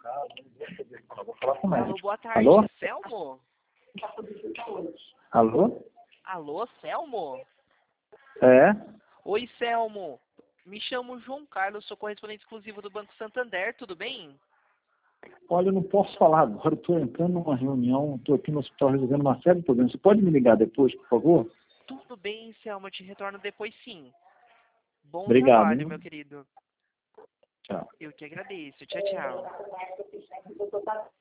Vou falar com o Alô, médico. boa tarde, Alô? Selmo? Alô? Alô, Selmo? É? Oi, Selmo. Me chamo João Carlos, sou correspondente exclusivo do Banco Santander, tudo bem? Olha, eu não posso falar agora, estou entrando numa reunião, estou aqui no hospital resolvendo uma série de problemas. Você pode me ligar depois, por favor? Tudo bem, Selmo, eu te retorno depois sim. Bom Obrigado, trabalho, hein? meu querido. Tchau. Eu que agradeço. Tchau, tchau.